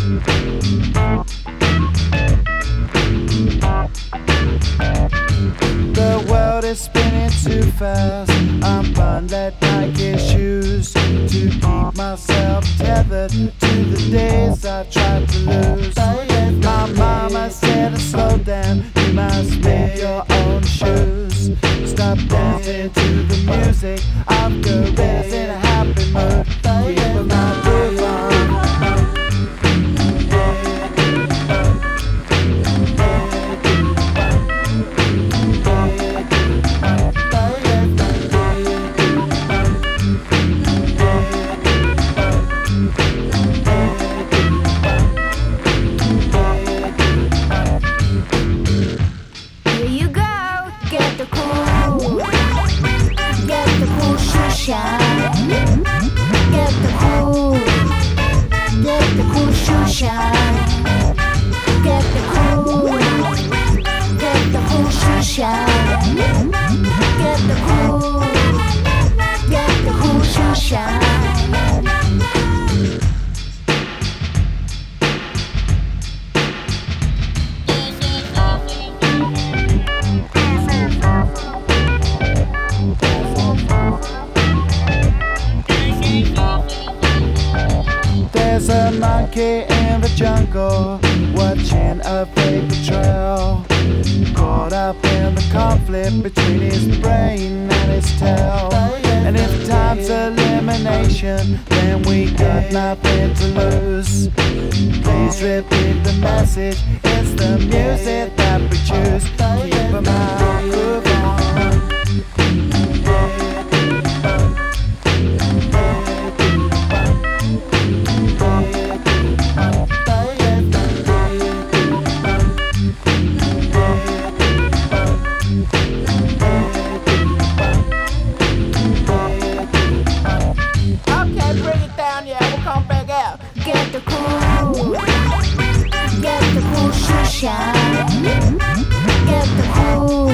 The world is spinning too fast. I'm buying that Nike shoes to keep myself tethered to the days I tried to lose. My mama said to slow down, you must make your own shoes. Stop dancing to the music of gorillas in a happy mood. Keep my groove on. There's a monkey in the jungle, watching a paper trail, caught up in the conflict between his brain and his tail. And if time's elimination, then we got nothing to lose. Please repeat the message, it's the music that we choose. Keep 'em out, groove on. Get the cool shine. Get the cool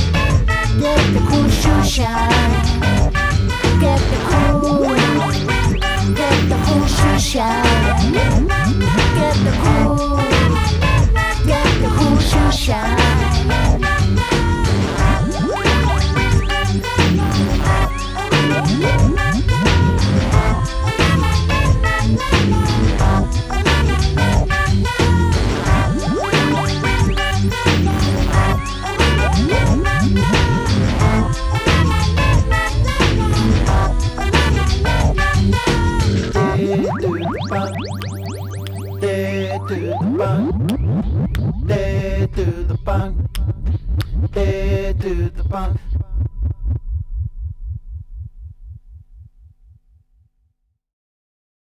shoe shine. Get the cool shoe shine. Get the cool shoe shine. Day to the bunk, day to the bunk.